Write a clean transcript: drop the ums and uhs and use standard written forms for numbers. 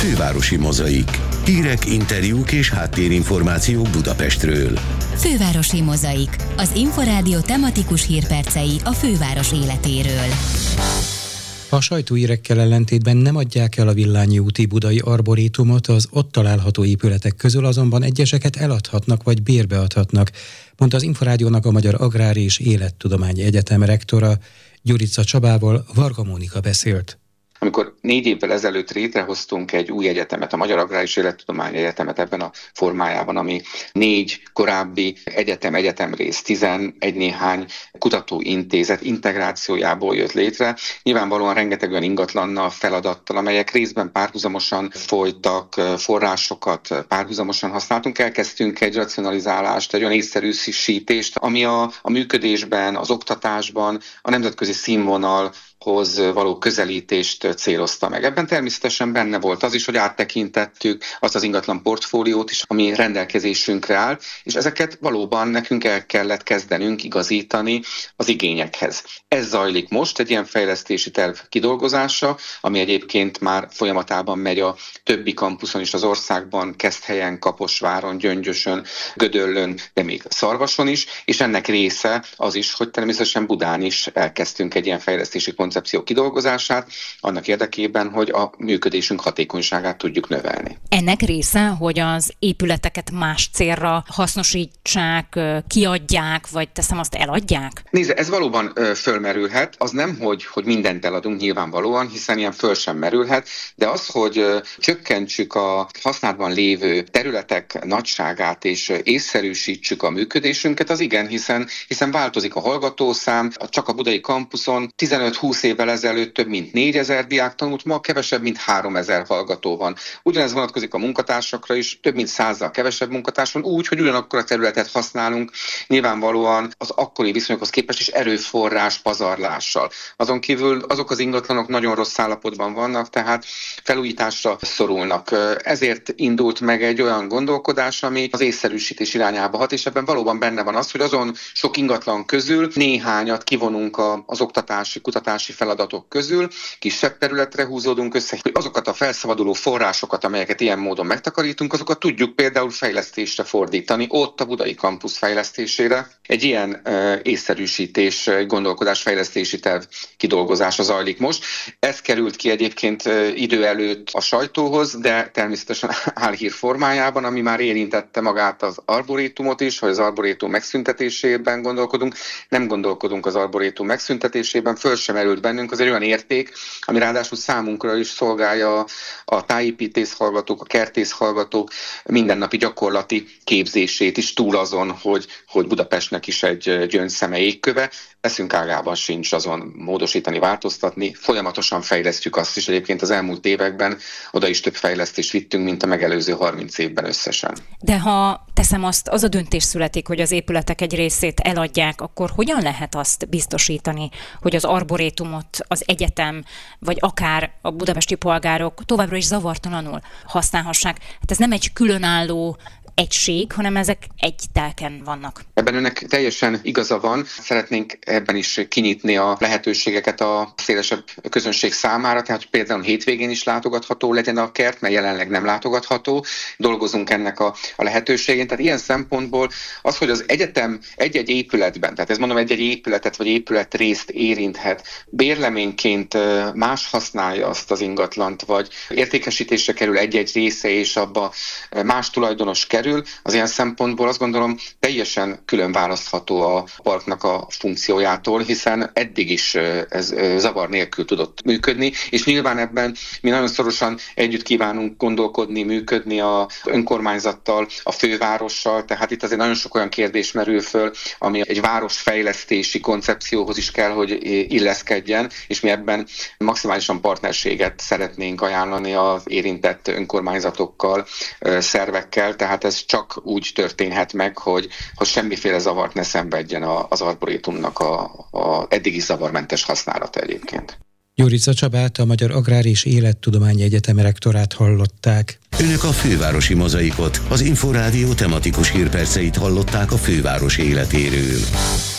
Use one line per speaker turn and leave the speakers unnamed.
Fővárosi Mozaik. Hírek, interjúk és háttérinformációk Budapestről.
Fővárosi Mozaik. Az Inforádió tematikus hírpercei a főváros életéről.
A sajtóhírekkel ellentétben nem adják el a Villányi úti budai arborétumot, az ott található épületek közül azonban egyeseket eladhatnak vagy bérbe adhatnak, mondta az Inforádiónak a Magyar Agrár és Élettudományi Egyetem rektora. Gyurica Csabával Varga Mónika beszélt.
Amikor 4 évvel ezelőtt létrehoztunk egy új egyetemet, a Magyar Agrár és Élettudományi Egyetemet ebben a formájában, ami 4 korábbi egyetemrész, 11 néhány kutatóintézet integrációjából jött létre. Nyilvánvalóan rengeteg olyan ingatlannal, feladattal, amelyek részben párhuzamosan folytak, forrásokat párhuzamosan használtunk. Elkezdtünk egy racionalizálást, egy olyan észszerűsítést, ami a működésben, az oktatásban, a nemzetközi színvonalhoz való közelítést célozta meg. Ebben természetesen benne volt az is, hogy áttekintettük azt az ingatlan portfóliót is, ami rendelkezésünkre áll, és ezeket valóban nekünk el kellett kezdenünk igazítani az igényekhez. Ez zajlik most, egy ilyen fejlesztési terv kidolgozása, ami egyébként már folyamatában megy a többi kampuszon is az országban, Keszthelyen, Kaposváron, Gyöngyösön, Gödöllön, de még Szarvason is, és ennek része az is, hogy természetesen Budán is elkezdtünk egy ilyen fejlesztési koncepció kidolgozását, annak érdekében, hogy a működésünk hatékonyságát tudjuk növelni.
Ennek része, hogy az épületeket más célra hasznosítsák, kiadják, vagy teszem azt eladják?
Nézd, ez valóban fölmerülhet. Az nem, hogy mindent eladunk nyilvánvalóan, hiszen ilyen föl sem merülhet, de az, hogy csökkentsük a használatban lévő területek nagyságát és észszerűsítsük a működésünket, az igen, hiszen változik a hallgatószám. Csak a budai kampuszon 15-20 évvel ezelőtt több mint 4000 diák tanult, ma kevesebb, mint 3000 hallgató van. Ugyanez vonatkozik a munkatársakra is, több mint 100-zal kevesebb munkatárs van, úgy, hogy ugyanakkor a területet használunk, nyilvánvalóan az akkori viszonyokhoz képest is erőforrás pazarlással. Azon kívül azok az ingatlanok nagyon rossz állapotban vannak, tehát felújításra szorulnak. Ezért indult meg egy olyan gondolkodás, ami az észszerűsítés irányába hat, és ebben valóban benne van az, hogy azon sok ingatlan közül néhányat kivonunk az oktatási, kutatási feladatok közül, kisebb területre húzódunk össze, hogy azokat a felszabaduló forrásokat, amelyeket ilyen módon megtakarítunk, azokat tudjuk például fejlesztésre fordítani, ott a budai kampusz fejlesztésére. Egy ilyen észszerűsítés, gondolkodás fejlesztési terv kidolgozása zajlik most. Ez került ki egyébként idő előtt a sajtóhoz, de természetesen álhír formájában, ami már érintette magát az arborétumot is, hogy az arborétum megszüntetésében gondolkodunk. Nem gondolkodunk az arborétum megszüntetésében, föl sem merült bennünk, az egy olyan érték, ami ráadásul számunkra is szolgálja a tájépítész hallgatók, a kertész hallgatók mindennapi gyakorlati képzését is, túl azon, hogy Budapestnek is egy gyöngyszeme égköve. Eszünk ágában sincs azon módosítani, változtatni. Folyamatosan fejlesztjük azt is, egyébként az elmúlt években oda is több fejlesztést vittünk, mint a megelőző 30 évben összesen.
De ha teszem azt, az a döntés születik, hogy az épületek egy részét eladják, akkor hogyan lehet azt biztosítani, hogy az arborétumot az egyetem, vagy akár a budapesti polgárok továbbra is zavartalanul használhassák? Hát ez nem egy különálló egység, hanem ezek egy telken vannak.
Ebben önnek teljesen igaza van. Szeretnénk ebben is kinyitni a lehetőségeket a szélesebb közönség számára, tehát például hétvégén is látogatható legyen a kert, mert jelenleg nem látogatható. Dolgozunk ennek a lehetőségén. Tehát ilyen szempontból az, hogy az egyetem egy-egy épületben, tehát ez mondom egy-egy épületet vagy épületrészt érinthet, bérleményként más használja azt az ingatlant, vagy értékesítésre kerül egy-egy része, és abba más tulajdonos kerül, az ilyen szempontból azt gondolom teljesen külön választható a parknak a funkciójától, hiszen eddig is ez zavar nélkül tudott működni, és nyilván ebben mi nagyon szorosan együtt kívánunk gondolkodni, működni az önkormányzattal, a fővárossal, tehát itt azért nagyon sok olyan kérdés merül föl, ami egy városfejlesztési koncepcióhoz is kell, hogy illeszkedjen, és mi ebben maximálisan partnerséget szeretnénk ajánlani az érintett önkormányzatokkal, szervekkel, tehát ez csak úgy történhet meg, hogy semmiféle zavart ne szenvedjen az arborétumnak a eddigi zavarmentes használata egyébként.
Gyurica Csabát, a Magyar Agrár és Élettudományi Egyetem rektorát hallották.
Önök a Fővárosi Mozaikot, az Inforádió tematikus hírperceit hallották a főváros életéről.